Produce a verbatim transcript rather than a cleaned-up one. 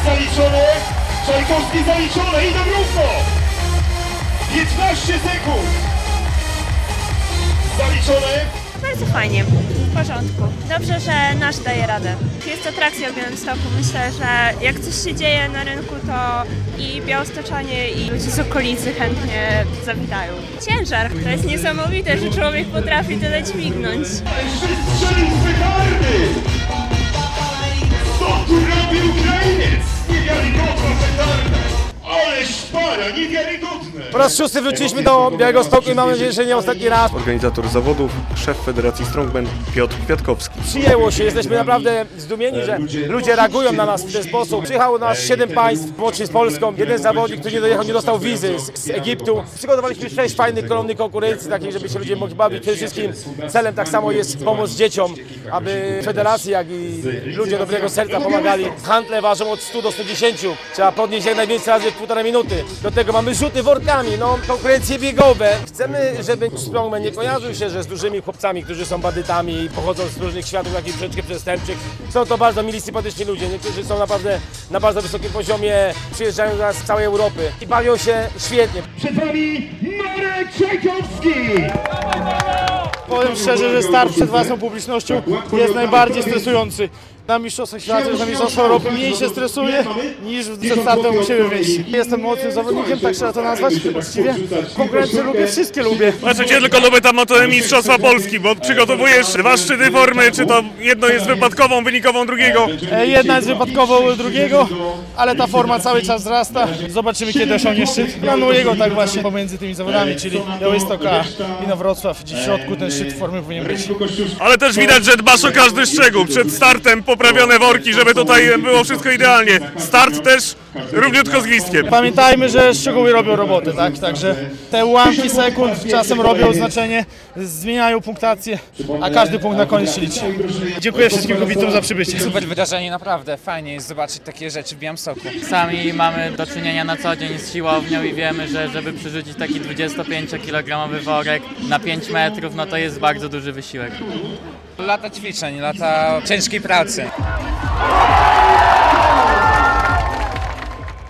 zaliczone, Czajkowski zaliczone, idą równo! piętnaście sekund! Zaliczone! Bardzo fajnie, w porządku. Dobrze, że nasz daje radę. Jest atrakcja w Białymstoku. Myślę, że jak coś się dzieje na rynku, to i białostoczanie, i ludzie z okolicy chętnie zawitają. Ciężar. To jest niesamowite, że człowiek potrafi tyle dźwignąć. Strzelił z petardy! Co tu robi Ukrainiec? Niewiarygodna petarda! Ale szpara, niewiarygodne! Po raz szósty wróciliśmy do Białegostoku i mam nadzieję, że nie ostatni raz. Organizator zawodów, szef Federacji Strongman Piotr Kwiatkowski. Przyjęło się, jesteśmy naprawdę zdumieni, że ludzie reagują na nas w ten sposób. Przyjechało do nas siedem państw, łącznie z Polską. Jeden zawodnik, który nie dojechał, nie dostał wizy z, z Egiptu. Przygotowaliśmy sześć fajnych kolumny konkurencji, takich, żeby się ludzie mogli bawić. Przede wszystkim celem tak samo jest pomóc dzieciom, aby federacje, jak i ludzie dobrego serca pomagali. Handle ważą od stu do stu dziesięciu. Trzeba podnieść jak najwięcej razy w półtorej minuty. Do tego mamy rzuty workami, no konkurencje biegowe. Chcemy, żeby Strongman nie kojarzył się, że z dużymi chłopcami, którzy są bandytami i pochodzą z różnych światów, jak i troszeczkę przestępczych. Są to bardzo mili, sympatyczni ludzie. Niektórzy są naprawdę na bardzo wysokim poziomie, przyjeżdżają do nas z całej Europy i bawią się świetnie. Przed wami Marek Czajkowski! Powiem szczerze, że start przed własną publicznością jest najbardziej stresujący. Na Mistrzostwach Świata, na Mistrzostwach Europy mniej się stresuję niż ze startem u siebie wyjść. Jestem mocnym zawodnikiem, tak trzeba to nazwać. Właściwie konkurencje lubię, wszystkie lubię. Znaczy nie tylko lubię tam oto Mistrzostwa Polski, bo przygotowujesz dwa szczyty formy, czy to jedno jest wypadkową, wynikową drugiego? Jedna jest wypadkową drugiego, ale ta forma cały czas wzrasta. Zobaczymy, kiedy osiągnie szczyt. Planuję go tak właśnie pomiędzy tymi zawodami, czyli Białystok a Inowrocław. Gdzieś w środku ten szczyt formy powinien być. Ale też widać, że dbasz o każdy szczegół. Przed startem poprawione worki, żeby tutaj było wszystko idealnie. Start też równiutko z gwizdkiem. Pamiętajmy, że szczegóły robią robotę, tak? Także te ułamki sekund czasem robią znaczenie, zmieniają punktację, a każdy punkt na koniec się liczy. Dziękuję wszystkim kobietom za przybycie. Super wydarzenie, naprawdę fajnie jest zobaczyć takie rzeczy w Białymstoku. Sami mamy do czynienia na co dzień z siłownią i wiemy, że żeby przerzucić taki dwudziestopięciokilogramowy worek na pięć metrów, no to jest bardzo duży wysiłek. Lata ćwiczeń, lata ciężkiej pracy.